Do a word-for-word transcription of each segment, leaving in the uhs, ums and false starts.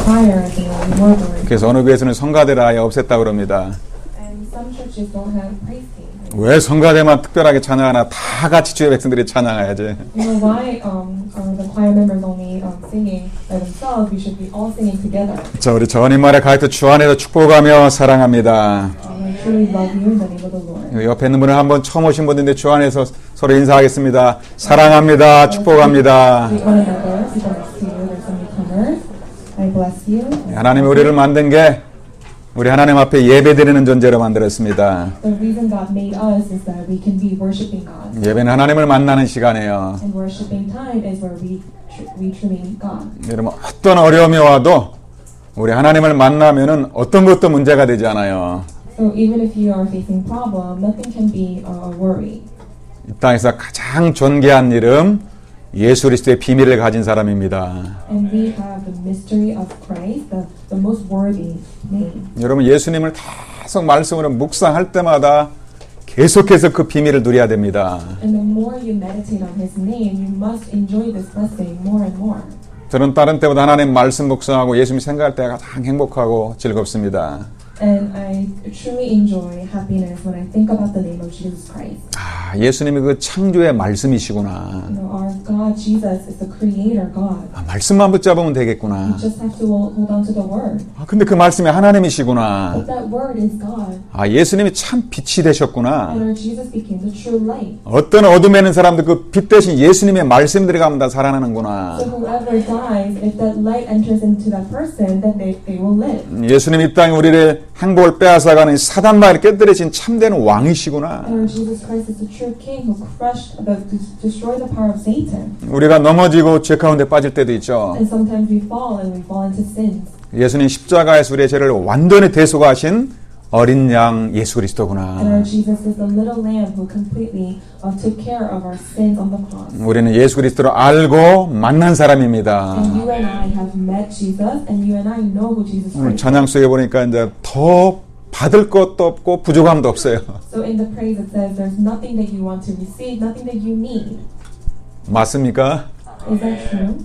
choir and they only word. 그래서 어느 교회에서는 성가대를 아예 없앴다고 그럽니다. And some churches don't have praise team. 왜 성가대만 특별하게 찬양하나? 다 같이 주의 백성들이 찬양해야지. You know why um, are the choir members only um, singing by themselves? We should be all singing together. 자, 우리 전임 말에 가이트 주 안에서 축복하며 사랑합니다. Um, I truly love you in the name of the Lord. 옆에 있는 분은 한번 처음 오신 분인데 주 안에서 서로 인사하겠습니다. 사랑합니다. 축복합니다. Greet one another. People next to you. There's some newcomers. I bless you. 하나님이 우리를 만든 게 우리 하나님 앞에 예배드리는 존재로 만들었습니다. The reason God made us is that we can be worshiping God. 예배는 하나님을 만나는 시간이에요. And worshiping time is where we tr- we truly meet God. 여러분, 어떤 어려움이 와도 우리 하나님을 만나면은 어떤 것도 문제가 되지 않아요. So even if you are facing problem, nothing can be a worry. 이 땅에서 가장 존귀한 이름 예수 그리스도의 비밀을 가진 사람입니다. And we have the mystery of Christ, the, the most worthy name. 여러분, 예수님을 계속 말씀으로 묵상할 때마다 계속해서 그 비밀을 누려야 됩니다. And the more you meditate on His name, you must enjoy this blessing more and more. 저는 다른 때보다 하나님 말씀 묵상하고 예수님 생각할 때가 가장 행복하고 즐겁습니다. And I truly enjoy happiness when I think about the name of Jesus Christ. 아, 예수님이 그 창조의 말씀이시구나. You know, our God, Jesus, is the Creator God. 아, 말씀만 붙잡으면 되겠구나. You just have to hold on to the Word. 아, 근데 그 말씀이 하나님이시구나. But that Word is God. 아, 예수님이 참 빛이 되셨구나. And our Jesus became the true light. 어떤 어둠에 있는 사람들 그 빛 대신 예수님의 말씀 들어가면 다 살아나는구나. So whoever dies, if that light enters into that person, then they, they will live. 예수님 이 땅에 우리를 행복을 빼앗아가는 사단마를 깨뜨리신 참된 왕이시구나. And our Jesus Christ is the true King who crushed, the, to destroy the power of Satan. 우리가 넘어지고 죄 가운데 빠질 때도 있죠. And sometimes we fall and we fall into sins. 예수님 십자가에서 우리의 죄를 완전히 대속하신 어린 양 예수 그리스도구나. And our Jesus is the little lamb who completely uh, took care of our sins on the cross. 우리는 예수 그리스도를 알고 만난 사람입니다. And you and I have met Jesus, and you and I know who Jesus 오늘 Christ is. 찬양 속에 보니까 이제 더 받을 것도 없고 부족함도 없어요. So in the praise it says there's nothing that you want to receive, nothing that you need. 맞습니까? Is that true?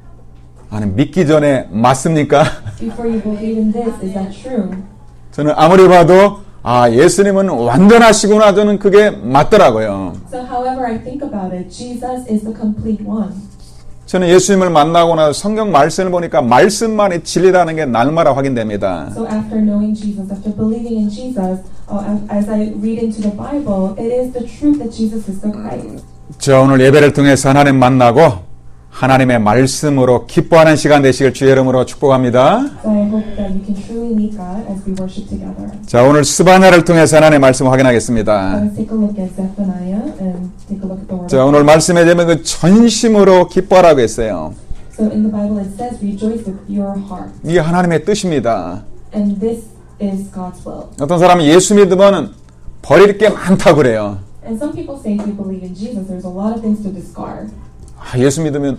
아니, 믿기 전에 맞습니까? Before you believe in this, is that true? 저는 아무리 봐도 아, 예수님은 완전하시구나. 저는 그게 맞더라고요. So however I think about it, Jesus is the complete one. 저는 예수님을 만나고 나서 성경 말씀을 보니까 말씀만이 진리라는 게 날마다 확인됩니다. So after knowing Jesus, after believing in Jesus, uh, as I read into the Bible, it is the truth that Jesus is the Christ. 저 오늘 예배를 통해서 하나님 만나고 하나님의 말씀으로 기뻐하는 시간 되시길 주의 이름으로 축복합니다. So I hope that you can truly meet God as we worship together. 자, 오늘 스바냐를 통해서 하나님의 말씀을 확인하겠습니다. Let's take a look at Zephaniah and take a look at the word. 자, 오늘 말씀에 되면 그 전심으로 기뻐하라고 했어요. So in the Bible it says, rejoice with your heart. 이게 하나님의 뜻입니다. And this is God's will. 어떤 사람은 예수 믿으면 버릴 게 많다고 그래요. And some people say if you believe in Jesus, there's a lot of things to discard. 아, 예수 믿으면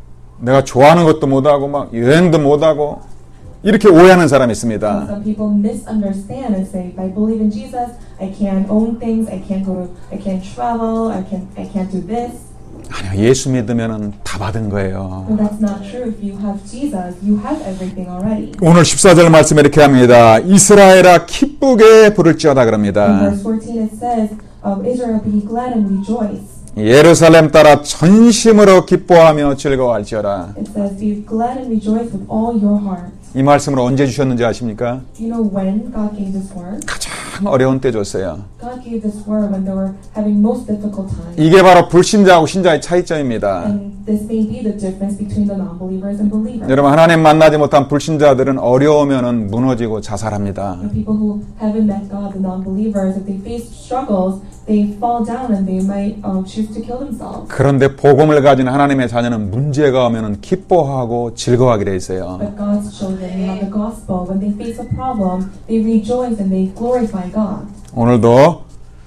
내가 좋아하는 것도 못하고 막 여행도 못하고 이렇게 오해하는 사람이 있습니다. Some people misunderstand and say, if I believe in Jesus, I can't own things, I can't go to, I can't travel, I can't, I can't do this. 아니요, 예수 믿으면 다 받은 거예요. But that's not true. If you have Jesus, you have everything already. 오늘 십사 절 말씀에 이렇게 합니다. 이스라엘아 기쁘게 부를지어다 In 그럽니다. verse fourteen it says, um, Israel, be glad and rejoice. 예루살렘 따라 전심으로 기뻐하며 즐거워할지어다. It says, be glad and rejoice with all your heart. 이 말씀을 언제 주셨는지 아십니까? You know when God gave this word? 가장 어려운 때 줬어요. God gave this word when they were having most difficult times. 이게 바로 불신자하고 신자의 차이점입니다. And this may be the difference between the non-believers and believers. 여러분, 하나님 만나지 못한 불신자들은 어려우면 무너지고 자살합니다. The people who haven't met God, the non-believers, if they face struggles, they fall down and they might uh, choose to kill themselves. 그런데 복음을 가진 하나님의 자녀는 문제가 오면 기뻐하고 즐거워하게 돼 있어요. But God's children, who have the gospel, when they face a problem, they rejoice and they glorify God. 오늘도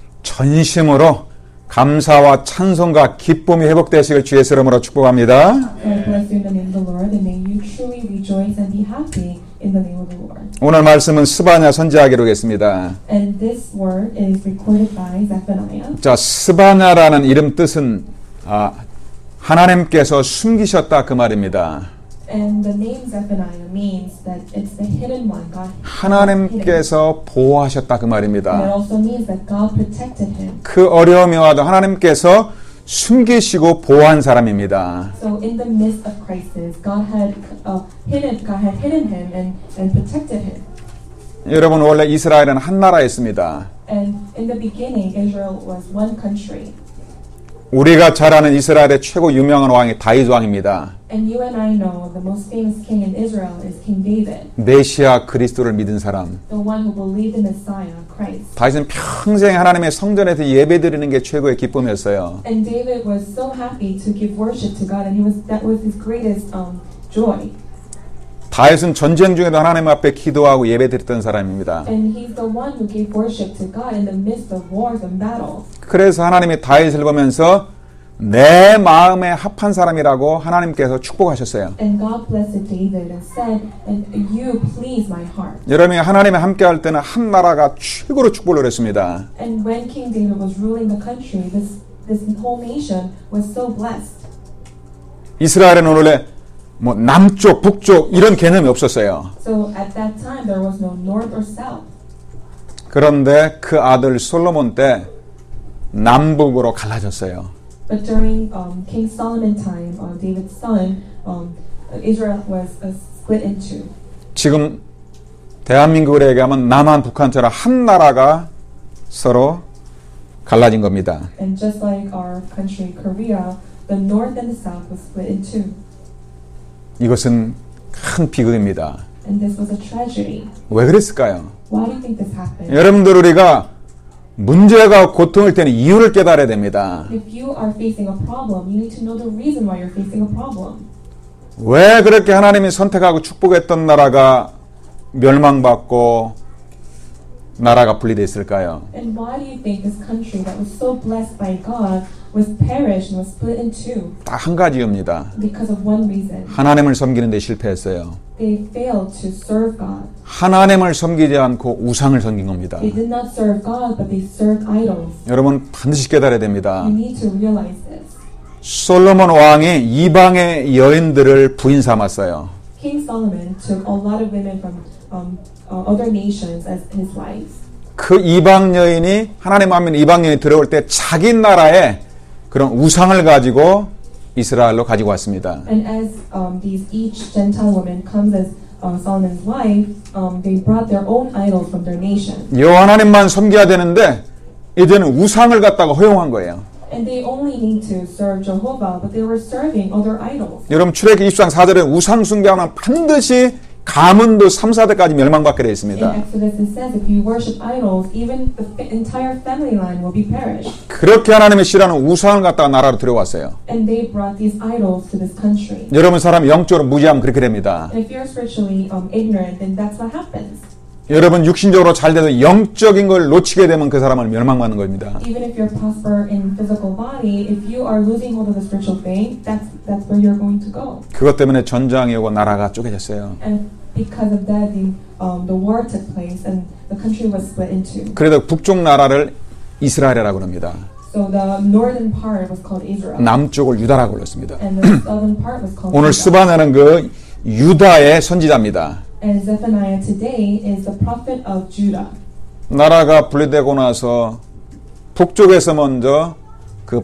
전심으로 감사와 찬송과 기쁨이 회복되시길 주의 이름으로 축복합니다. So I bless you in the name of the Lord, and may you truly rejoice and be happy in the name of the Lord. 오늘 말씀은 스바냐 선지자 기록했습니다. And this word is recorded by Zephaniah. 자, 스바냐라는 이름 뜻은 아, 하나님께서 숨기셨다 그 말입니다. And the name Zephaniah means that it's the hidden one. God 하나님께서 보호하셨다 그 And it 말입니다. also means that God protected him. 그 어려움이 와도 하나님께서 숨기시고 보호한 사람입니다. So in the midst of crisis, God had uh, hidden, God had hidden him and, and protected him. 여러분 원래 이스라엘은 한 나라였습니다. And in the beginning, Israel was one country. 우리가 잘 아는 이스라엘의 최고 유명한 왕이 다윗 왕입니다. And you and I know the most famous king in Israel is King David, 메시아 그리스도를 믿은 사람. the one who believed in Messiah, Christ. 다윗은 평생 하나님의 성전에서 예배드리는 게 최고의 기쁨이었어요. And David was so happy to give worship to God, and he was that was his greatest um, joy. 다윗은 전쟁 중에도 하나님 앞에 기도하고 예배드렸던 사람입니다. And he's the one who gave worship to God in the midst of wars and battles. 그래서 하나님이 다윗을 보면서 내 마음에 합한 사람이라고 하나님께서 축복하셨어요. And God blessed David and said, "And you please my heart." 여러분이 하나님에 함께할 때는 한 나라가 최고로 축복을 했습니다. And when King David was ruling the country, this this whole nation was so blessed. 이스라엘은 원래 뭐 남쪽, 북쪽 이런 개념이 없었어요. So at that time there was no north or south. 그런데 그 아들 솔로몬 때 남북으로 갈라졌어요. But during um, King Solomon time, uh, David's son, um, Israel was uh, split in two. 지금 대한민국을 얘기하면 남한, 북한처럼 한 나라가 서로 갈라진 겁니다. And just like our country, Korea, the north and the south was split in two. 이것은 큰 비극입니다. And this was a tragedy. 왜 그랬을까요? Why do you think this happened? 여러분들 우리가 문제가 고통일 때는 이유를 깨달아야 됩니다. If you are facing a problem, you need to know the reason why you're facing a problem. 왜 그렇게 하나님이 선택하고 축복했던 나라가 멸망받고 나라가 분리됐을까요? And why do you think this country that was so blessed by God was perished and was split in two? 딱 한 가지입니다. Because of one reason. 하나님을 섬기는 데 실패했어요. They failed to serve God. 하나님을 섬기지 않고 우상을 섬긴 겁니다. They did not serve God, but they served idols. 여러분 반드시 깨달아야 됩니다. You need to realize this. 솔로몬 왕이 이방의 여인들을 부인 삼았어요. King Solomon took a lot of women from um, uh, other nations as his wives. 그 이방 여인이 하나님 앞에 이방 여인이 들어올 때 자기 나라의 그런 우상을 가지고 이스라엘로 가지고 왔습니다. And as um, these each Gentile woman comes as uh, Solomon's wife, um, they brought their own idols from their nation. 여호와 하나님만 섬겨야 되는데 이제는 우상을 갖다가 허용한 거예요. And they only need to serve Jehovah, but they were serving other idols. 여러분 출애굽기 이십삼 사 절에 우상 숭배하면 반드시 가문도 삼, 사 대까지 멸망받게 되어 In 있습니다. Exodus it says, if you worship idols, even the f- entire family line will be perished. 그렇게 하나님의 싫어하는 우상을 갖다가 나라로 들여왔어요. And they brought these idols to this country. 여러분 사람이 영적으로 무지하면 그렇게 됩니다. And if you're spiritually um, ignorant, then that's what happens. 여러분 육신적으로 잘 돼도 영적인 걸 놓치게 되면 그 사람은 멸망받는 겁니다. Even if you're prosper in physical body, if you are losing hold of the spiritual thing, that's that's where you're going to go. 그것 때문에 전장이 오고 나라가 쪼개졌어요. And because of that, the um, the war took place and the country was split in two. 그래도 북쪽 나라를 이스라엘이라고 합니다. So the northern part was called Israel, 남쪽을 유다라고 불렀습니다. and the southern part was called 오늘 Judah. 스바냐는 그 유다의 선지자입니다. And Zephaniah today is the prophet of Judah. 나라가 분리되고 나서 북쪽에서 먼저 그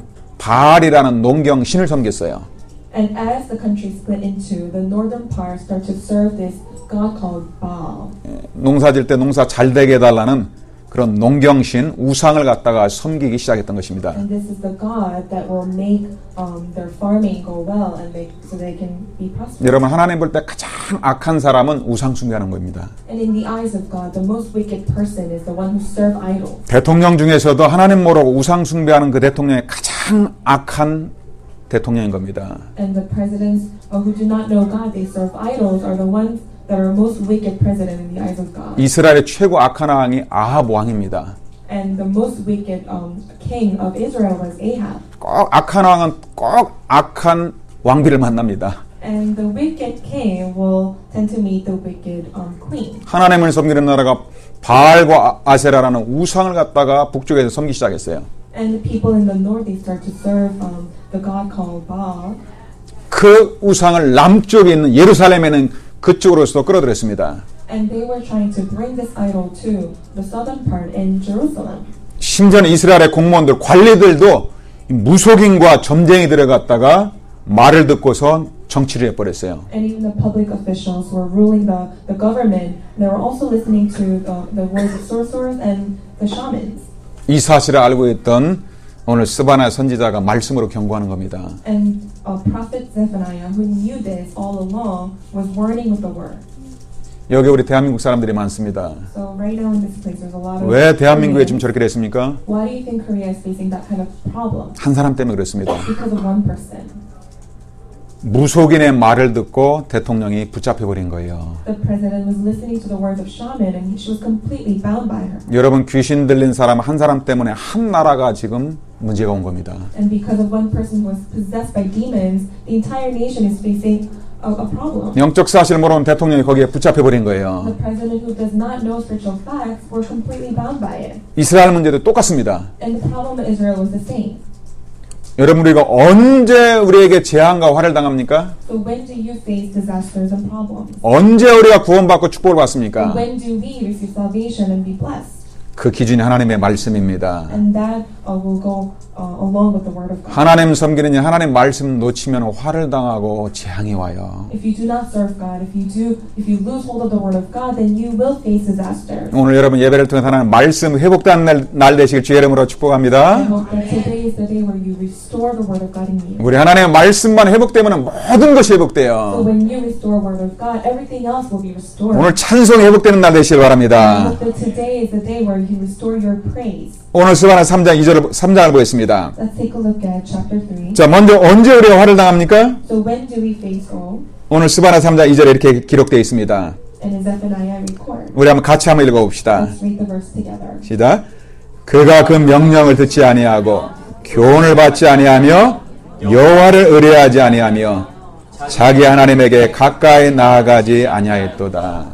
바알이라는 농경 신을 섬겼어요. And as the country split into, the northern part started to serve this god called Baal. 농사질 때 농사 잘 되게 해달라는 그런 농경신 우상을 갖다가 섬기기 시작했던 것입니다. And this is the god that will make um, their farming go well and make so they can be prosperous. 여러분 하나님 볼 때 가장 악한 사람은 우상 숭배하는 겁니다. And in the eyes of God, the most wicked person is the one who serve idols. 대통령 중에서도 하나님 모르고 우상 숭배하는 그 대통령이 가장 악한 대통령인 겁니다. And the presidents uh, who do not know God, they serve idols, are the ones that are most wicked president in the eyes of God. 이스라엘의 최고 악한 왕이 아합 왕입니다. And the most wicked um, king of Israel was Ahab. 꼭 악한 왕은 꼭 악한 왕비를 만납니다. And the wicked king will tend to meet the wicked um, queen. 하나님을 섬기는 나라가 바알과 아세라라는 우상을 갖다가 북쪽에서 섬기기 시작했어요. And the people in the north, they start to serve um, the god called Baal. 그 우상을 남쪽에 있는 예루살렘에는 그쪽으로서도 끌어들였습니다. And they were trying to bring this idol to the southern part in Jerusalem. 심지어는 이스라엘의 공무원들, 관리들도 무속인과 점쟁이 들어갔다가 말을 듣고서 정치를 해버렸어요. And even the public officials who were ruling the, the government, they were also listening to the, the words of sorcerers and the shamans. 이 사실을 알고 있던 오늘 스바나 선지자가 말씀으로 경고하는 겁니다. And uh, prophet Zephaniah, who knew this all along, was warning with the word. 여기 우리 대한민국 사람들이 많습니다. So right now in this place, there's a lot of. 왜 대한민국에 지금 저렇게 됐습니까? Why do you think Korea is facing that kind of problem? 한 사람 때문에 그렇습니다. Because of one person. 무속인의 말을 듣고 대통령이 붙잡혀버린 거예요. The president was listening to the words of shaman, and she was completely bound by her. 여러분, 귀신 들린 사람 한 사람 때문에 한 나라가 지금 문제가 온 겁니다. And because of one person who was possessed by demons, the entire nation is facing a, a problem. 영적 사실을 모르는 대통령이 거기에 붙잡혀버린 거예요. The president who does not know spiritual facts were completely bound by it. 이스라엘 문제도 똑같습니다. And the problem in Israel was the same. 여러분, 우리가 언제 우리에게 재앙과 화를 당합니까? So when do you face disasters and problems? 언제 우리가 구원받고 축복을 받습니까? When do we receive salvation and be blessed? 그 기준이 하나님의 말씀입니다. And that uh, will go uh, along with the word of God. 하나님 섬기는 이 하나님 말씀 놓치면 화를 당하고 재앙이 와요. If you do not serve God, if you do, if you lose hold of the word of God, then you will face disaster. 오늘 여러분 예배를 통해 하나님 말씀 회복되는 날, 날 되시길 주의 이름으로 I 축복합니다. hope that today is the day where you restore the word of God in you. 우리 하나님의 말씀만 회복되면 모든 것이 So 회복돼요. when you restore word of God, everything else will be restored. 오늘 찬송이 회복되는 날 되시길 I 바랍니다. hope that today is the day where you restore your praise. 오늘 스바나 삼 장 이 절을 삼 장을 보겠습니다. Let's take a look at chapter three. 자, 먼저 언제 우리가 화를 당합니까? So when do we face all? 오늘 스바나 삼 장 이 절에 이렇게 기록되어 있습니다. And in Zephaniah record. 우리 한번 같이 한번 읽어봅시다. Let's read the verse together. 시작. 그가 그 명령을 듣지 아니하고 교훈을 받지 아니하며 여호와를 의뢰하지 아니하며 자기 하나님에게 가까이 나아가지 아니하였도다.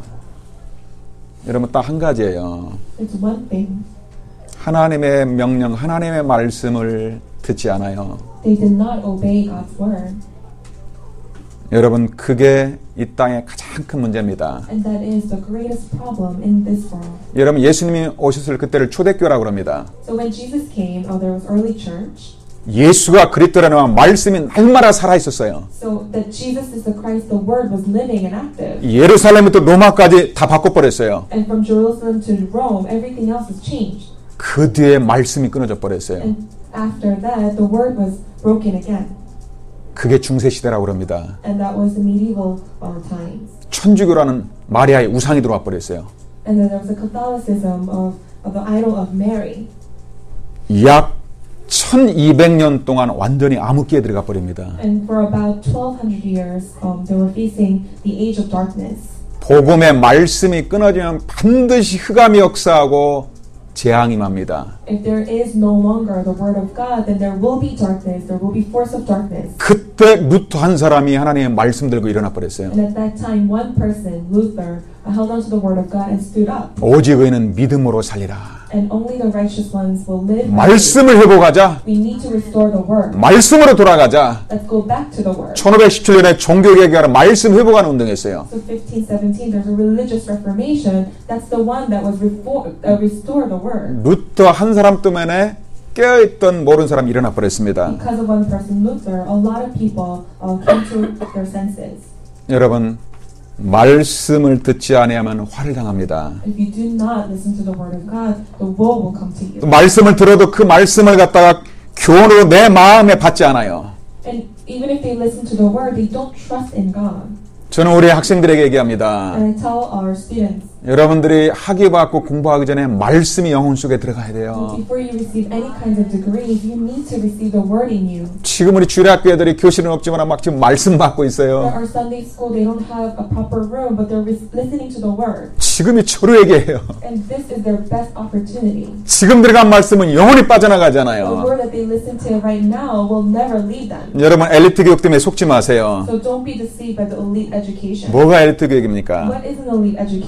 여러분, 딱 한 가지예요. It's one thing. 하나님의 명령, 하나님의 말씀을 듣지 않아요. They did not obey God's word. 여러분, 그게 이 땅의 가장 큰 문제입니다. And that is the greatest problem in this world. 여러분, 예수님이 오셨을 그때를 초대교라고 합니다. So when Jesus came, oh, there was early church. 예수가 그리스도라는 말씀이 날마다 살아 있었어요. So that Jesus is the Christ, the Word was living and active. 예루살렘부터 로마까지 다 바꿔버렸어요. And from Jerusalem to Rome, everything else was changed. 그 뒤에 말씀이 끊어져 버렸어요. And after that, the Word was broken again. 그게 중세시대라고 합니다. And that was the medieval uh, times. 천주교라는 마리아의 우상이 들어와 버렸어요. And then there was the Catholicism of, of the idol of Mary. 약 천이백 년 동안 완전히 암흑기에 들어가 버립니다. And for about twelve hundred years, um, they were facing the age of darkness. 복음의 말씀이 끊어지면 반드시 흑암이 역사하고 재앙이 맙니다. If there is no longer the Word of God, then there will be darkness, there will be force of darkness. 그때 루터 한 사람이 하나님의 말씀 들고 일어나 버렸어요. And at that time, one person, Luther, held on to the Word of God and stood up. 오직 의인은 믿음으로 살리라. And only the righteous ones will live. 말씀을 회복하자. We need to restore the Word. 말씀으로 돌아가자. Let's go back to the Word. 천오백십칠 년에 종교개혁하는 말씀 회복하는 운동했어요. So fifteen seventeen, there's a religious reformation. That's the one that was refor- uh, restore the Word. 루터 한 사람 때문에 깨어있던 모르는 사람이 일어나 버렸습니다. Because of one person, Luther, a lot of people uh, came to their senses. 여러분, 말씀을 듣지 아니하면 화를 당합니다. If you do not listen to the Word of God, the woe will come to you. 말씀을 들어도 그 말씀을 갖다가 교훈으로 내 마음에 받지 않아요. And even if they listen to the Word, they don't trust in God. 저는 우리 학생들에게 얘기합니다. And I tell our students, 여러분들이 학위 받고 공부하기 전에 말씀이 영혼 속에 들어가야 돼요. before you receive any kinds of degrees, you need to receive the Word in you. 지금 우리 주일학교 애들이 교실은 없지만 막 지금 말씀 받고 There 있어요. are Sunday school, they don't have a proper room, but they're ris- listening to the Word. 지금이 철우의 기회예요. And this is their best opportunity. 지금 들어간 말씀은 영원히 The 빠져나가잖아요. Word that they listen to right now will never leave them. 여러분, 엘리트 교육 때문에 속지 마세요. So don't be deceived by the elite education. 뭐가 엘리트 교육입니까? What is an elite education? 하나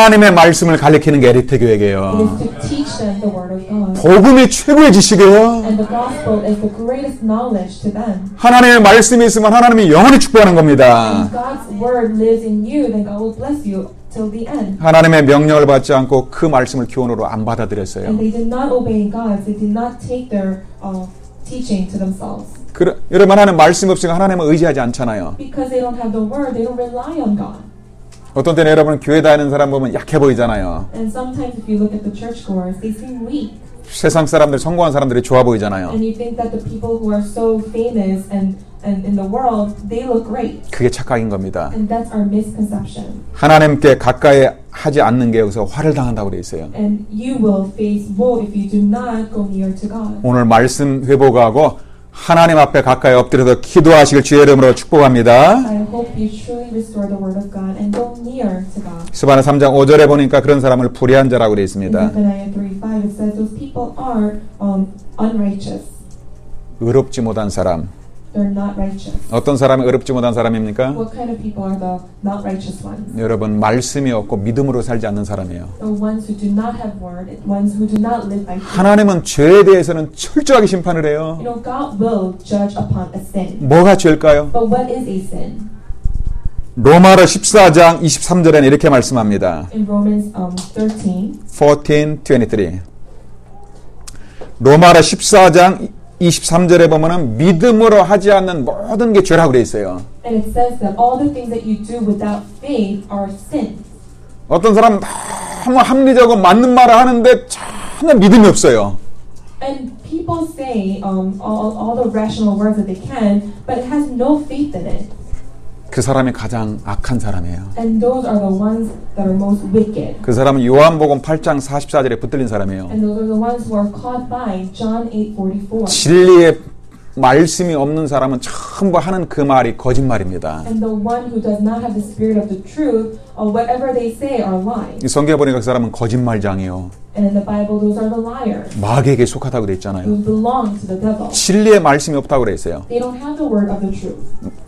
하나님의 말씀을 가르치는 게 에리트 It 교회예요. is to teach them the word of God. 복음이 최고의 지식이에요. And the gospel is the greatest knowledge to them. 하나님의 말씀이 있으면 하나님이 영원히 축복하는 겁니다. If God's word lives in you, then God will bless you till the end. 하나님의 명령을 받지 않고 그 말씀을 교훈으로 안 받아들였어요. And they did not obey God. They did not take their uh, teaching to themselves. 그러, 여러분 하나님 말씀 없으니까 하나님을 의지하지 않잖아요. Because they don't have the word, they don't rely on God. 어떤 때는 여러분 교회 다니는 사람 보면 약해 보이잖아요. And sometimes if you look at the churchgoers, they seem weak. 세상 사람들, 성공한 사람들이 좋아 보이잖아요. And you think that the people who are so famous and, and in the world, they look great. 그게 착각인 겁니다. And that's our misconception. 하나님께 가까이 하지 않는 게 여기서 화를 당한다고 되어 있어요. And you will face woe if you do not go near to God. 오늘 말씀 회복하고 하나님 앞에 가까이 엎드려서 기도하시길 주의 이름으로 축복합니다. I hope you truly restore the word of God and go near to God. 스바나 삼 장 오 절에 보니까 그런 사람을 불의한 자라고 되어 In 있습니다. Zephaniah three five it says those people are um, unrighteous. 의롭지 못한 사람. They're not righteous. 어떤 사람이 의롭지 못한 사람입니까? What kind of people are the not righteous ones? 여러분 말씀이 없고 믿음으로 살지 않는 사람이에요. The ones who do not have word, ones who do not live by faith. 하나님은 죄에 대해서는 철저하게 심판을 해요. You know, God will judge upon a sin. 뭐가 죄일까요? But what is a sin? 로마서 십사 장 이십삼 절에는 이렇게 말씀합니다. In Romans um, thirteen, 사천 이십삼. 로마서 십사 장 이십삼 절에 보면은 믿음으로 하지 않는 모든 게 죄라고 되어 있어요. and it says that all the things that you do without faith are sins. 어떤 사람은 너무 합리적으로 맞는 말을 하는데 전혀 믿음이 없어요. And people say um, all, all the rational words that they can, but it has no faith in it. 그 사람이 가장 악한 사람이에요. And those are the ones that are most wicked. 그 사람은 요한복음 팔 장 사십사 절에 붙들린 사람이에요. And those are the ones who are caught by John eight forty-four. 진리의 말씀이 없는 사람은 전부 하는 그 말이 거짓말입니다. And the one who does not have the spirit of the truth, or whatever they say are lies. 이 성경에 보니까 그 사람은 거짓말장이요. And in the Bible, those are the liars. 마귀에게 속하다고 돼 있잖아요. Who belong to the devil. 진리의 말씀이 없다고 그래 있어요. They don't have the word of the truth.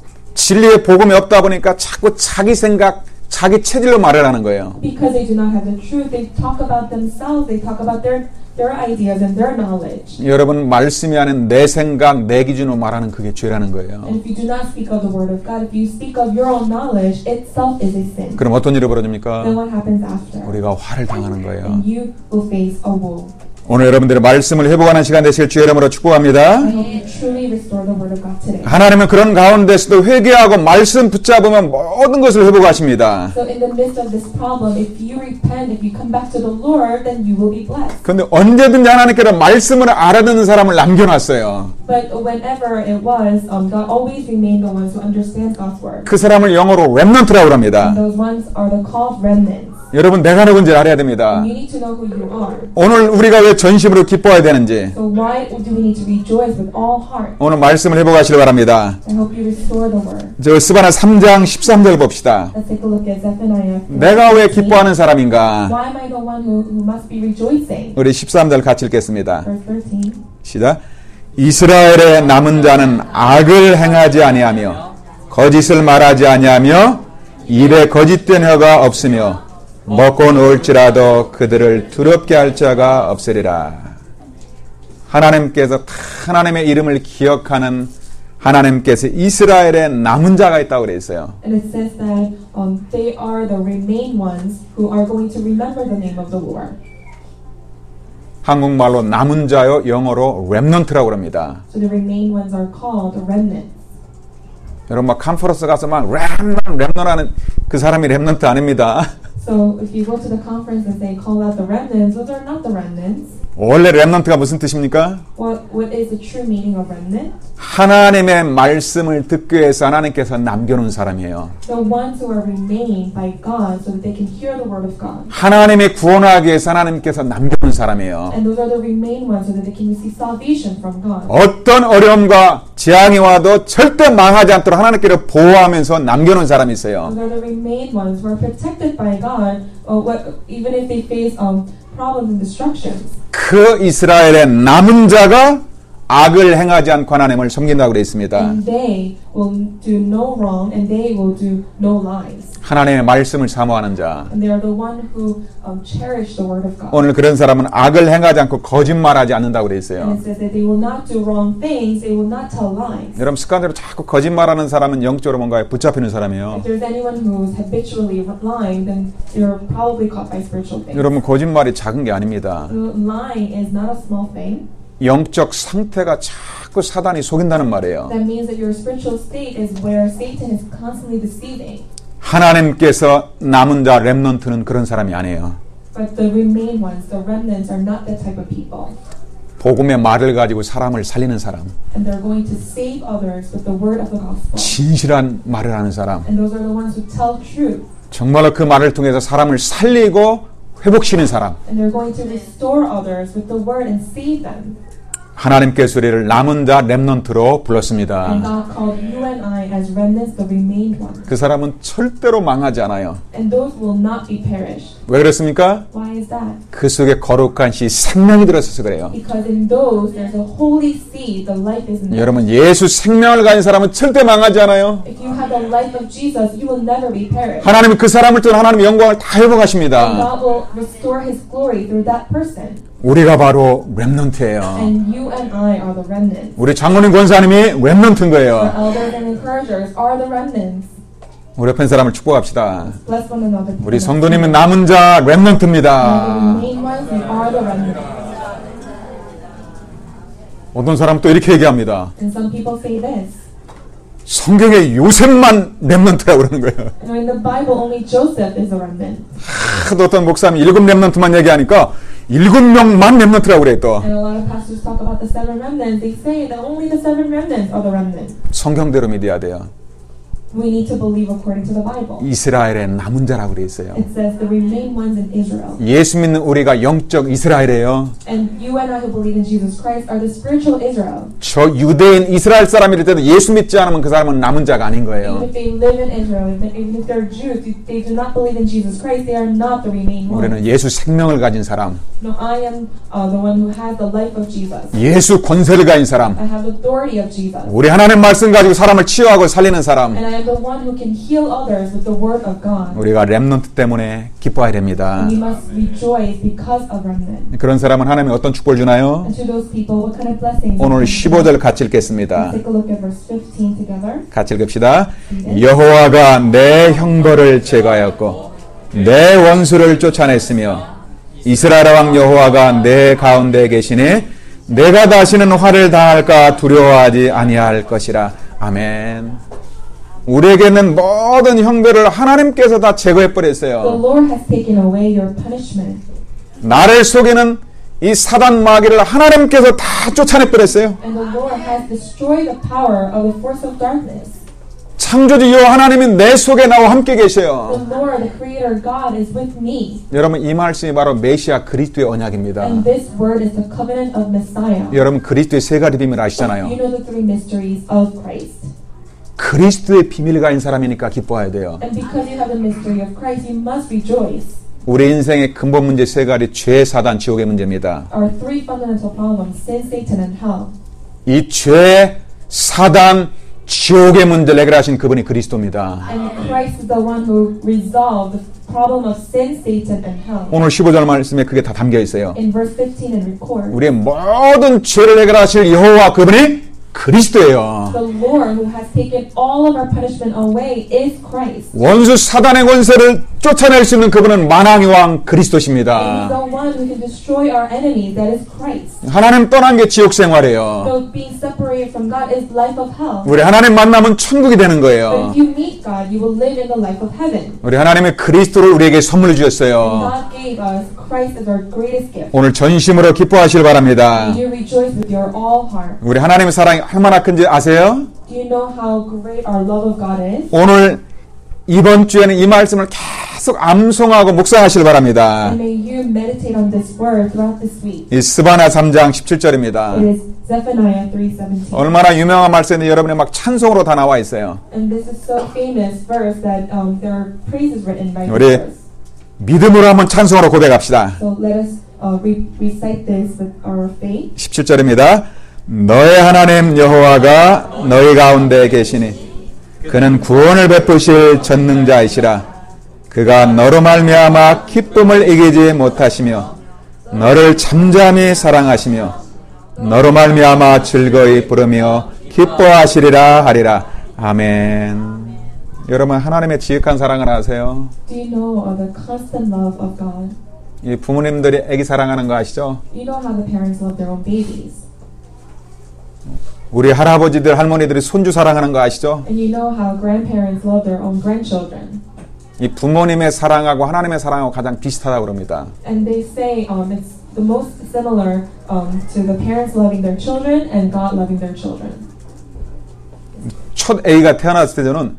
진리의 복음이 없다 보니까 자꾸 자기 생각, 자기 체질로 말을 하는 거예요. Because they do not have the truth, they talk about themselves, they talk about their, their ideas and their knowledge. 여러분 말씀이 아닌 내 생각, 내 기준으로 말하는 그게 죄라는 거예요. And if you do not speak of the word of God, if you speak of your own knowledge, itself is a sin. 그럼 어떤 일이 벌어집니까? Then what happens after? 우리가 화를 당하는 거예요. And you will face a woe. 오늘 여러분들의 말씀을 회복하는 시간 되실 주의 이름으로 축복합니다. I hope you truly restore the word of God today. 하나님은 그런 가운데서도 회개하고 말씀 붙잡으면 모든 것을 회복하십니다. So in the midst of this problem, if you repent, if you come back to the Lord, then you will be blessed. 그런데 언제든지 하나님께서 말씀을 알아듣는 사람을 남겨놨어요. But whenever it was, um, God always remained the ones who understand God's word. 그 사람을 영어로 렘넌트라고 합니다. And those ones are the called remnants. 여러분 내가 누군지 알아야 됩니다. And you need to know who you are. 오늘 우리가 왜 전심으로 기뻐해야 되는지 So why do we need to rejoice with all heart? 오늘 말씀을 회복하시길 바랍니다. I hope you restore the word. 저 스바나 삼 장 십삼 절 봅시다. Let's take a look at Zephaniah. 내가 왜 기뻐하는 사람인가? Why am I the one who, who must be rejoicing? 우리 십삼 절 같이 읽겠습니다. Verse thirteen. 시작. 이스라엘의 남은 자는 악을 행하지 아니하며 거짓을 말하지 아니하며 입에 거짓된 혀가 없으며 먹고 놓을지라도 그들을 두렵게 할 자가 없으리라. 하나님께서 하나님의 이름을 기억하는 하나님께서 이스라엘의 남은 자가 있다고 그래 있어요. And it says that um, they are the remain ones who are going to remember the name of the Lord. 한국말로 남은 자요, 영어로 렘넌트라고 합니다. So the remain ones are called the remnants. 여러분 막 컨퍼런스 가서 막 렘넌 렘넌하는 그 사람이 렘넌트 아닙니다. So if you go to the conference and they call out the remnants, those are not the remnants. 원래 렘넌트가 무슨 뜻입니까? What what is the true meaning of remnant? 하나님의 말씀을 듣기 위해서 하나님께서 남겨놓은 사람이에요. The ones who are remained by God so that they can hear the word of God. 하나님의 구원하기 위해서 하나님께서 남겨놓은 사람이에요. And those are the remain ones so that they can receive salvation from God. 어떤 어려움과 재앙이 와도 절대 망하지 않도록 하나님께서 보호하면서 남겨놓은 사람이 있어요. Those are the remain ones who are protected by God, uh, what, even if they face um, problems and destructions. 그 이스라엘의 남은 자가 악을 행하지 않고 하나님을 섬긴다고 되어 있습니다. And they will do no wrong, and they will do no lies. 하나님의 말씀을 사모하는 자. And they are the one who um, cherish the word of God. 오늘 그런 사람은 악을 행하지 않고 거짓말하지 않는다고 되어 And 있어요. it says that they will not do wrong things, they will not tell lies. 여러분 습관대로 자꾸 거짓말하는 사람은 영적으로 뭔가에 붙잡히는 사람이에요. If there's anyone who's habitually lying, then they're probably caught by spiritual things. 여러분 거짓말이 작은 게 아닙니다. Lying is not a small thing. 영적 상태가 자꾸 사단이 속인다는 말이에요. That means that your spiritual state is where Satan is constantly deceiving. 하나님께서 남은 자 렘넌트는 그런 사람이 아니에요. But the remain ones, the remnants, are not that type of people. 복음의 말을 가지고 사람을 살리는 사람, And they're going to save others with the word of the gospel. 진실한 말을 하는 사람, And those are the ones who tell truth. 정말로 그 말을 통해서 사람을 살리고 회복시키는 사람. And they're going to restore others with the word and save them. 하나님께서 우리를 남은 자 렘넌트로 And 불렀습니다. God called you and I as remnants, the remained ones. 그 사람은 절대로 망하지 않아요. And those will not be perished. 왜 그렇습니까? Why is that? 그 속에 거룩한 씨 생명이 들어서서 그래요. Because in those there's a holy seed, the life is in them. 여러분 예수 생명을 가진 사람은 절대 망하지 않아요. If you have the life of Jesus, you will never be perished. 하나님은 그 사람을 통해 하나님의 영광을 다 And 회복하십니다. God will restore His glory through that person. 우리가 바로 렘넌트예요. And you and I are the remnants. 우리 장로님 권사님이 렘넌트인 Our 거예요. elders and encouragers are the remnants. 우리 옆에 사람을 축복합시다. Bless one another. 우리 성도님은 남은 자 The 렘넌트입니다. remain ones, we are the remnants. 어떤 사람은 또 이렇게 얘기합니다. And some people say this. 성경에 요셉만 렘넌트라고 그러는 거예요. You know, in the Bible, only Joseph is a remnant. 하도 어떤 목사님이 일곱 렘넌트만 얘기하니까 일곱 명만 렘넌트라고 그래 또. And a lot of pastors talk about the seven remnants. They say that only the seven remnants are the remnants. 성경대로 믿어야 돼요. We need to believe according to the Bible. 이스라엘의 남은 자라고 그래 있어요. It says the remain ones in Israel. 예수 믿는 우리가 영적 이스라엘이에요. And you and I who believe in Jesus Christ are the spiritual Israel. 저 유대인 이스라엘 사람일 때도 예수 믿지 않으면 그 사람은 남은 자가 아닌 Even 거예요. if they live in Israel, even even if they're Jews, if they do not believe in Jesus Christ, they are not the remain ones. 우리는 예수 생명을 가진 사람, No, I am uh, the one who has the life of Jesus. 예수 권세를 가진 사람, I have the authority of Jesus. 우리 하나님 말씀 가지고 사람을 치유하고 살리는 사람, And I am the one who can heal others with the word of God. 우리가 렘넌트 때문에 기뻐해야 됩니다. And we must rejoice because of remnant. 그런 사람은 하나님이 어떤 축복을 주나요? And to those people, what kind of blessings? 오늘 십오 절 같이 읽겠습니다. Let's take a look at verse fifteen together. 같이 읽읍시다. 여호와가 내 형벌을 제거하였고 내 원수를 쫓아냈으며 이스라엘 왕 여호와가 내 가운데 계시니 내가 다시는 화를 당할까 두려워하지 아니할 것이라. 아멘. 우리에게는 모든 형벌을 하나님께서 다 제거해 The 버렸어요. Lord has taken away your punishment. 나를 속이는 이 사단 마귀를 하나님께서 다 쫓아내 버렸어요. And the Lord has destroyed the power of the force of darkness. 창조주 여호와 하나님이 내 속에 나와 함께 The 계셔요. Lord, the Creator God, is with me. 여러분 이 말씀이 바로 메시아 그리스도의 언약입니다. And this word is the covenant of Messiah. 여러분 그리스도의 세 가지 비밀 You 아시잖아요. know the three mysteries of Christ. 그리스도의 비밀을 가진 사람이니까 기뻐해야 돼요. And because you have the mystery of Christ, you must rejoice. 우리 인생의 근본 문제 세 가지 죄, 사단, 지옥의 문제입니다. Our three fundamental problems, sin, Satan, and hell. 이 죄, 사단, 지옥의 문제를 해결하신 그분이 그리스도입니다. And Christ is the one who resolved the problem of sin, Satan, and hell. 오늘 십오 절 말씀에 그게 다 담겨 있어요. In verse fifteen and record, 우리의 모든 죄를 해결하실 여호와 그분이 그리스도예요. the Lord who has taken all of our punishment away is Christ. 원수 사단의 권세를 쫓아낼 수 있는 그분은 만왕의 왕 And He's 그리스도십니다. the one who can destroy our enemies, that is Christ. 하나님 떠난 게 지옥 생활이에요. So being separated from God is life of hell. 우리 하나님 만나면 천국이 되는 But 거예요. if you meet God, you will live in the life of heaven. 우리 하나님의 그리스도를 우리에게 선물 And 주셨어요. God gave us Christ as our greatest gift. 오늘 전심으로 기뻐하시길 바랍니다. And you rejoice with your all heart. 우리 하나님의 사랑이 얼마나 큰지 아세요? Do you know how great our love of God is? 오늘 이번 주에는 이 말씀을 계속 암송하고 묵상하시길 바랍니다. And may you meditate on this word throughout this week. 이 스바나 삼 장 십칠 절입니다. It is Zephaniah three seventeen. 얼마나 유명한 말씀인데 여러분이 막 찬송으로 다 나와 있어요. And this is so famous verse that um, there are praises written by 우리 this verse. 믿음으로 한번 찬송으로 고백합시다. So let us uh, re- recite this with our faith. 십칠 절입니다. 너의 하나님 여호와가 너희 가운데 계시니 그는 구원을 베푸실 전능자이시라. 그가 너로 말미암아 기쁨을 이기지 못하시며 너를 잠잠히 사랑하시며 너로 말미암아 즐거이 부르며 기뻐하시리라 하리라. 아멘. 여러분 하나님의 지극한 사랑을 아세요? Do you know the constant love of God? 이 부모님들이 아기 사랑하는 거 아시죠? You know how the parents love their own babies. 우리 할아버지들 할머니들이 손주 사랑하는 거 아시죠? And you know how grandparents love their own grandchildren. 이 부모님의 사랑하고 하나님의 사랑하고 가장 비슷하다고 그럽니다. And they say um, it's the most similar um, to the parents loving their children and God loving their children. 첫 아기가 태어났을 때 저는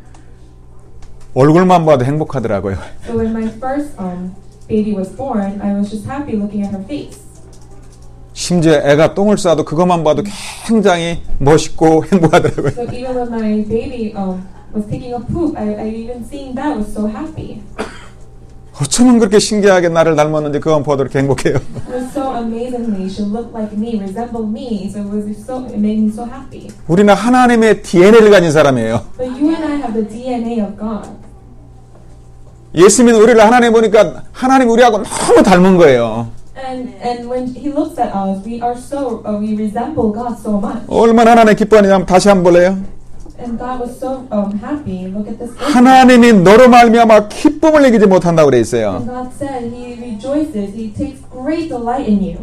얼굴만 봐도 행복하더라고요. So when my first um, baby was born, I was just happy looking at her face. 심지어 애가 똥을 싸도 그것만 봐도 굉장히 멋있고 행복하더라고요. So even when my baby um, was taking a poop, I, I even seeing that was so happy. 어쩌면 그렇게 신기하게 나를 닮았는지 그건 봐도 이렇게 행복해요. It was so amazingly, she looked like me, resembled me, so it was so, it made me so happy. 우리는 하나님의 디엔에이를 가진 사람이에요. But you and I have the D N A of God. 예수 믿는 우리를 하나님 보니까 하나님 우리하고 너무 닮은 거예요. And and when He looks at us, we are so uh, we resemble God so much. 얼마나 하나님 기뻐하느냐 다시 한번 볼래요? And God was so um, happy. Look at this. 하나님이 너로 말미암아 기쁨을 이기지 못한다고 그래 있어요. And God said He rejoices. He takes great delight in you.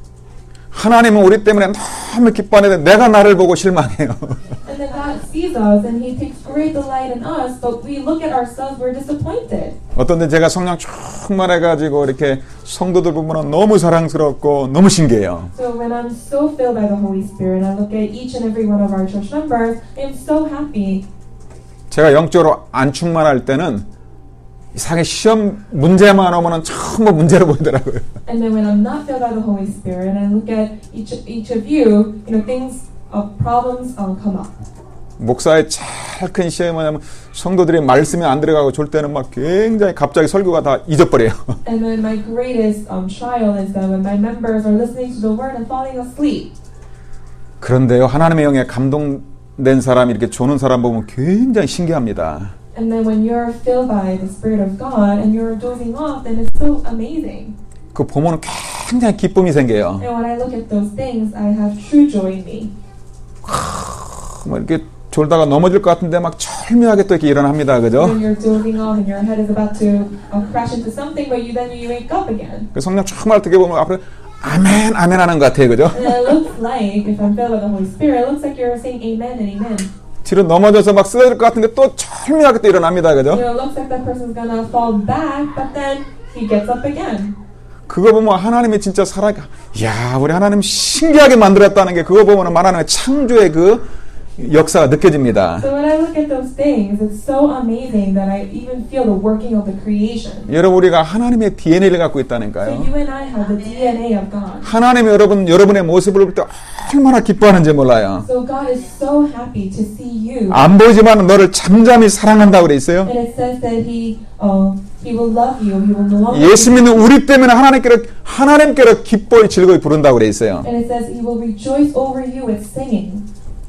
하나님은 우리 때문에 너무 기뻐하는데 내가 나를 보고 실망해요. And then God sees us and He takes great delight in us, but we look at ourselves, we're disappointed. 어떤 때 제가 성령 충만해가지고 이렇게 성도들 보면 너무 사랑스럽고 너무 신기해요. So when I'm so filled by the Holy Spirit, I look at each and every one of our church members, I am so happy. 제가 영적으로 안 충만할 때는 이상하게 시험 문제만 오면은 전부 문제로 보이더라고요. And then when I'm not filled by the Holy Spirit, and I look at each each of you, you know, things of problems um, come up. 목사의 제일 큰 시험이 뭐냐면 성도들이 말씀이 안 들어가고 졸 때는 막 굉장히 갑자기 설교가 다 잊어버려요. And then my greatest um, trial is that when my members are listening to the word and falling asleep. 그런데요, 하나님의 영에 감동된 사람이 이렇게 조는 사람 보면 굉장히 신기합니다. And then when you're filled by the Spirit of God and you're dozing off, then it's so amazing. 그 보면 굉장히 기쁨이 생겨요. And when I look at those things, I have true joy in me. 뭐 이렇게 졸다가 넘어질 것 같은데 막 철미하게 또 이렇게 일어납니다, 그죠? When you're dozing off and your head is about to uh, crash into something, but you then you wake up again. 그 성령 충만할 때 보면 앞으로 아멘, 아멘 하는 것 같아요, 그죠? And it looks like, if I'm filled with the Holy Spirit, it looks like you're saying amen and amen. 뒤로 넘어져서 막 쓰러질 것 같은데 또 철미하게 또 일어납니다, 그죠? You know, it looks like that person's gonna fall back, but then he gets up again. 그거 보면 하나님이 진짜 살아, 야, 우리 하나님 신기하게 만들었다는 게 그거 보면 하나님의 창조의 그 역사가 느껴집니다. So when I look at those things, it's so amazing that I even feel the working of the creation. 여러분, 우리가 하나님의 디엔에이를 갖고 So 있다니까요. you and I have the D N A of God. 하나님이 여러분, 여러분의 모습을 볼 때 얼마나 기뻐하는지 몰라요. So God is so happy to see you. 안 보이지만 너를 잠잠히 사랑한다고 그래 있어요. And it says that He, uh, He will love you. He will no longer. 예수 믿는 우리 때문에 하나님께로 하나님께로 기뻐이 즐거이 부른다고 그래 있어요. And it says He will rejoice over you with singing.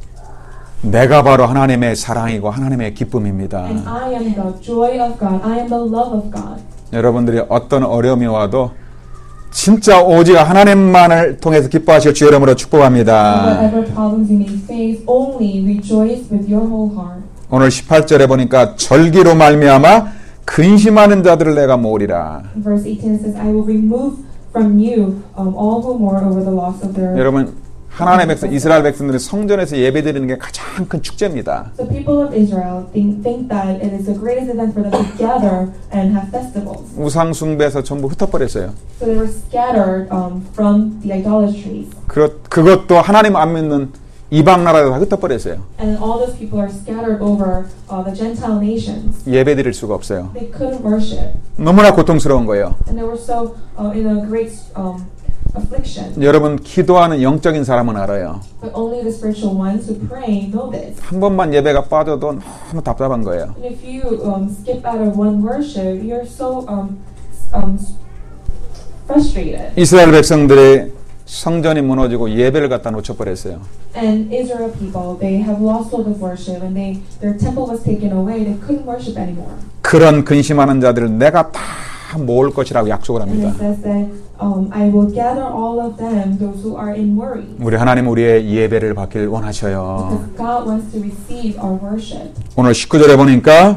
내가 바로 하나님의 사랑이고 하나님의 기쁨입니다. And I am the joy of God. I am the love of God. 여러분들이 어떤 어려움이 와도 진짜 오직 하나님만을 통해서 기뻐하실 주 이름으로 축복합니다. Whatever problems you may face, only rejoice with your whole heart. 오늘 십팔 절에 보니까 절기로 말미암아 근심하는 자들을 내가 모으리라. Verse eighteen says, I will remove from you um, all who mourn over the loss of their. 여러분, 하나님의 백성, 이스라엘 백성들이 성전에서 예배드리는 게 가장 큰 축제입니다. The people of Israel think, think that it is the greatest event for them to gather and have festivals. 우상 숭배에서 전부 흩어버렸어요. So they were scattered um, from the idolatries. 그, 그것도 하나님 안 믿는 이방 나라에서 다 흩어버렸어요. And all those people are scattered over uh, the Gentile nations. 예배드릴 수가 없어요. They couldn't worship. 너무나 고통스러운 거예요. And they were so uh, in a great um, affliction. 여러분, 기도하는 영적인 사람은 알아요. But only the spiritual ones who pray know this. 한 번만 예배가 빠져도 너무 답답한 거예요. And if you um, skip out of one worship, you're so um, um, frustrated. 이스라엘 백성들이 성전이 무너지고 예배를 갖다 놓쳐버렸어요. And Israel people, they have lost hold of worship, and they their temple was taken away. They couldn't worship anymore. 그런 근심하는 자들을 내가 다 모을 것이라고 약속을 And 합니다. it says that um, I will gather all of them, those who are in worry. 우리 하나님 우리의 예배를 받길 원하셔요. Because God wants to receive our worship. 오늘 십구 절에 보니까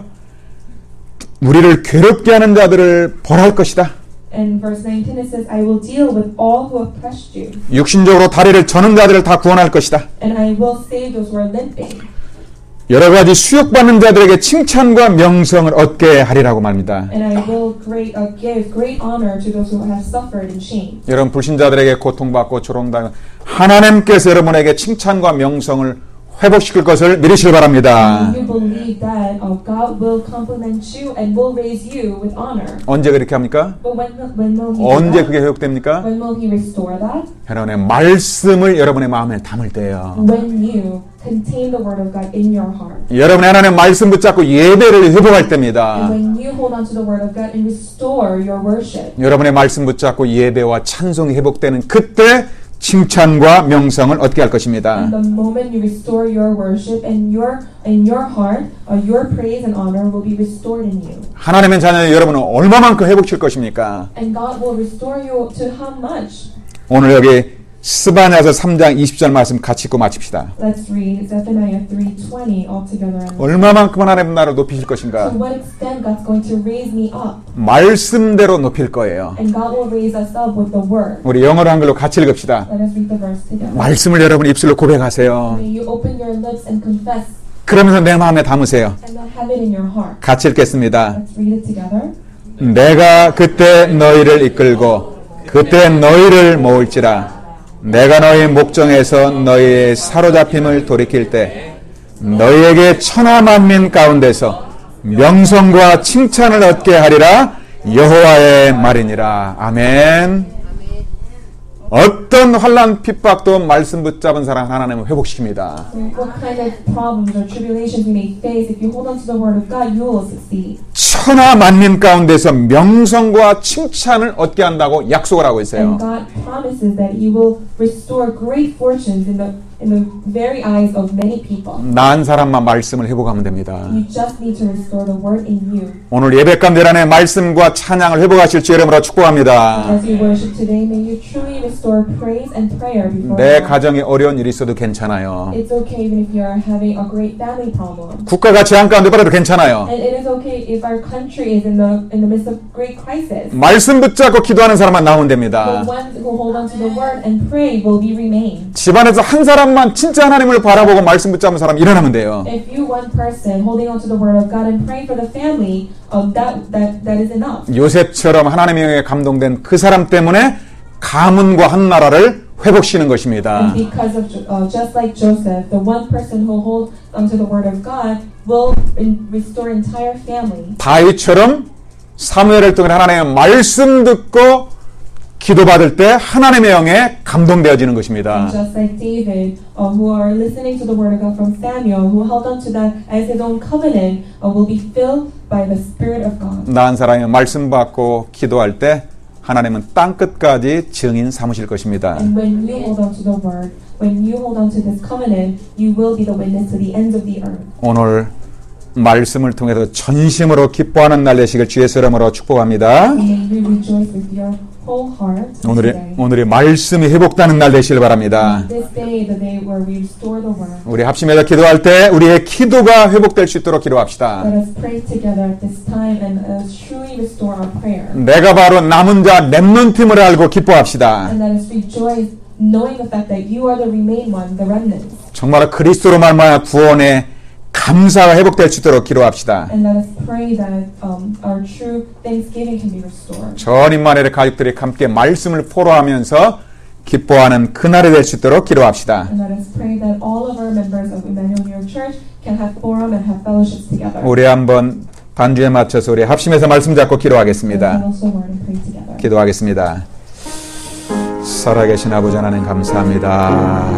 우리를 괴롭게 하는 자들을 벌할 것이다. And verse nineteen it says, I will deal with all who oppressed you, 육신적으로 다리를 저는 자들을 다 구원할 것이다. and I will save those who are limping. 여러 가지 수욕받는 자들에게 칭찬과 명성을 얻게 하리라고 말합니다. And I will great, uh, give great honor to those who have suffered in shame. 여러분 불신자들에게 고통받고 조롱당한 하나님께서 여러분에게 칭찬과 명성을 회복시킬 것을 믿으시길 바랍니다. And you believe that uh, God will compliment you and will raise you with honor. 언제 그렇게 합니까? But when, when will He do 언제 that? 그게 회복됩니까? When will He restore that? 여러분의 말씀을 여러분의 마음에 담을 때요. When you contain the word of God in your heart. 여러분의 하나님의 말씀 붙잡고 예배를 회복할 때입니다. And when you hold on to the word of God and restore your worship. 여러분의 말씀 붙잡고 예배와 찬송이 회복되는 그때 칭찬과 명성을 얻게 할 것입니다. And the moment you restore your worship and your in your heart, uh, your praise and honor will be restored in you. 하나님의 자녀 여러분은 얼마만큼 회복칠 것입니까? And God will restore you to how much? 오늘 여기 스바냐서 삼 장 이십 절 말씀 같이 읽고 마칩시다. Let's read Zephaniah three twenty all together. 얼마만큼 하나님 나를 높이실 것인가? To what extent God's going to raise me up? 말씀대로 높일 거예요. And God will raise us up with the word. 우리 영어로 한글로 같이 읽읍시다. Let us read the verse together. 말씀을 여러분 입술로 고백하세요. May you open your lips and confess 그러면서 내 마음에 담으세요. and not have it in your heart. 같이 읽겠습니다. Let's read it together. 내가 그때 너희를 이끌고 그때 너희를 모을지라 내가 너희 목정에서 너희의 사로잡힘을 돌이킬 때 너희에게 천하 만민 가운데서 명성과 칭찬을 얻게 하리라 여호와의 말이니라. 아멘. 어떤 환난 핍박도 말씀 붙잡은 사람 하나님은 회복시킵니다. So what kind of problems or tribulations you may face, if you hold on to the word of God, you will succeed. 천하 만민 가운데서 명성과 칭찬을 얻게 한다고 약속을 하고 있어요. And God promises that He will restore great fortunes in the in the very eyes of many people. 나은 사람만 말씀을 회복하면 됩니다. You just need to restore the word in you. 오늘 예배 가운데 안에 말씀과 찬양을 회복하실 주 이름으로 축복합니다. As you worship today, may you truly restore praise and prayer before 내 God. 가정에 어려운 일이 있어도 괜찮아요. It's okay even if you are having a great family problem. 국가가 재앙 가운데 벌어도 괜찮아요. And it is okay if our country is in the in the midst of great crisis. 말씀 붙잡고 기도하는 사람만 나오면 The 됩니다. ones who hold on to the word and pray will be remain. 집안에서 한 사람만 진짜 하나님을 바라보고 말씀 붙잡은 사람 일어나면 돼요. If you one person holding on to the word of God and praying for the family, um, that that that is enough. 요셉처럼 하나님의 영에 감동된 그 사람 때문에 가문과 한 나라를 회복시키는 것입니다. And because of uh, just like Joseph, the one person who holds onto the word of God will in, restore entire family. 다윗처럼 사무엘을 통해 하나님의 말씀 듣고 기도받을 때 하나님의 영에 감동되어지는 것입니다. And just like David, uh, who are listening to the word of God from Samuel, who held on to that as his own covenant, uh, will be filled by the Spirit of God. 나은 사람이 말씀 받고 기도할 때 하나님은 땅 끝까지 증인 삼으실 것입니다. And when you hold on to the word, when you hold on to this covenant, you will be the witness to the ends of the earth. 오늘 말씀을 통해서 전심으로 기뻐하는 날 되시길 주의 이름으로 축복합니다. May you rejoice with your whole heart 오늘의 today. 오늘의 말씀이 회복되는 날 되시길 바랍니다. This day, the day where we restore the word. 우리 합심해서 기도할 때 우리의 기도가 회복될 수 있도록 기도합시다. Let us pray together at this time and uh, truly restore our prayer. 내가 바로 남은 자 렘넌트임을 알고 기뻐합시다. And let us rejoice knowing the fact that you are the remain one, the remnants. 정말 그리스도로 말미암아 구원의 감사가 회복될 수 있도록 기도합시다. And let us pray that um, our true thanksgiving can be restored. 전 임마누엘의 가족들이 함께 말씀을 포로하면서 기뻐하는 그날이 될 수 있도록 기도합시다. And let us pray that all of our members of Emmanuel New York Church can have forum and have fellowships together. 우리 한번 반주에 맞춰서 우리 합심해서 말씀 잡고 And 기도하겠습니다. also word and pray together. 기도하겠습니다. 살아계신 아버지 하나님 감사합니다.